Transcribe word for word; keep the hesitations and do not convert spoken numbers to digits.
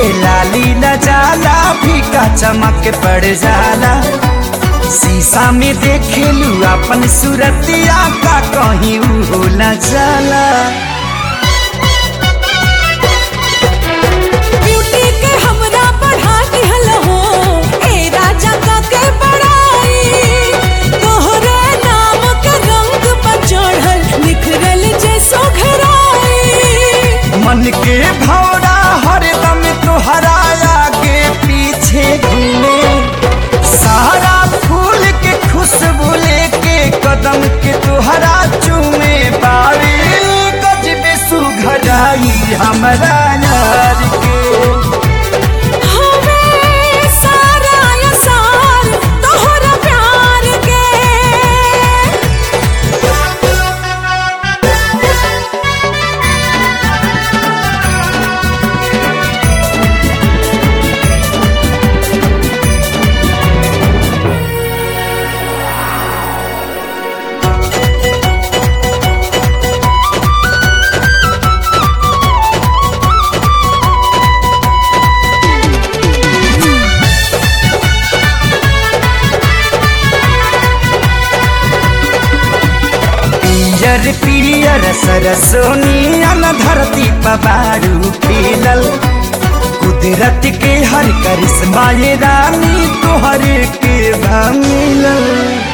लाली न जाला फीका चमक पड़ जाला। शीशा में देखेलू अपन सूरतिया का कहीं हो न जाला। ब्यूटी के हमरा बढ़ा दिहल हो ए राजा का के बड़ाई। तोहरे नाम के रंग पर चढ़ल निखरल जैसो घराई। मन के भौरा हरदम तोहरा आगे पीछे घूमे। सारा फूल के खुशबू लेके कदम के तोहरा चूमे। बारी गजबे सुघराई हमरा यार के। हमें सारा असार तोहरा प्यार के। पियर पियर सरसोनियन धरती पबारू खिलल। कुदरत के हर करिश्मा ये रानी तोहरे के भा मिलल।